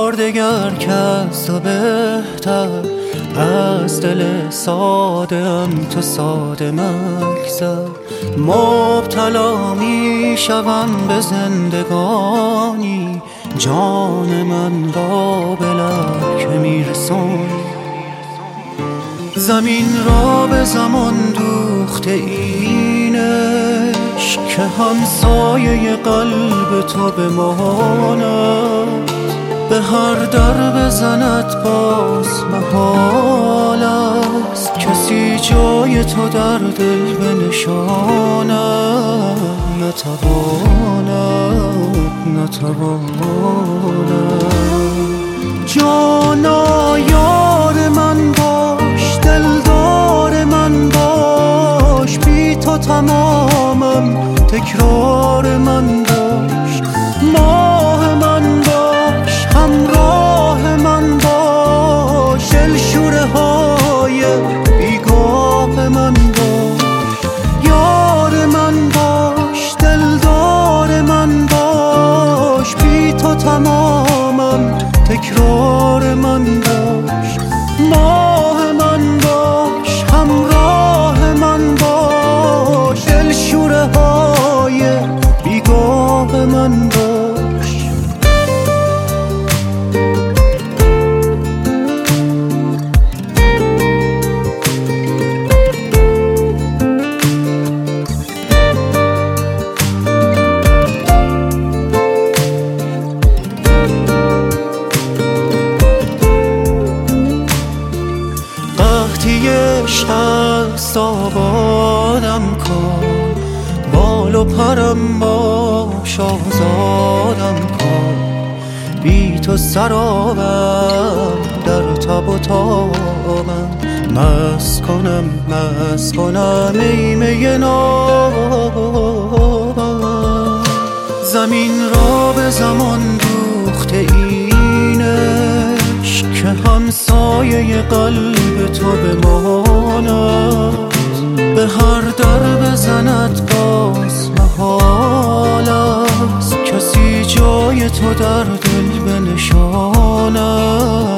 بار دگر کس تا بهتر از دل ساده ام تو ساده مگذر. مبتلا می شوم به زندگانی، جان من را به لب که می رسانی. زمین را به زمان دوخته اینش که همسایه قلب تو بماند. به هر در بزند باز محال است کسی جای تو در دل بنشاند. نتواند جانا یار من باش، دلدار من باش، بی تو تمامم تکرار من باش. ماه من باش، همراه من باش، دلشوره های بیگاه من باش. یار من باش، دلدار من باش، بی تو تمامم تکرار من باش. ماه من باش، همراه من باش، دلشوره های بیگاه من باش. عشق است آبادم کن، بال و پرم باش آزادم کن. بی تو سرابم در تب و تابم، مست کنم ای می نابم. زمین را به زمان دوخته اینش که همسایه قلب تو بماند. به هر در بزند باز محال است کسی جای تو در دل بنشاند.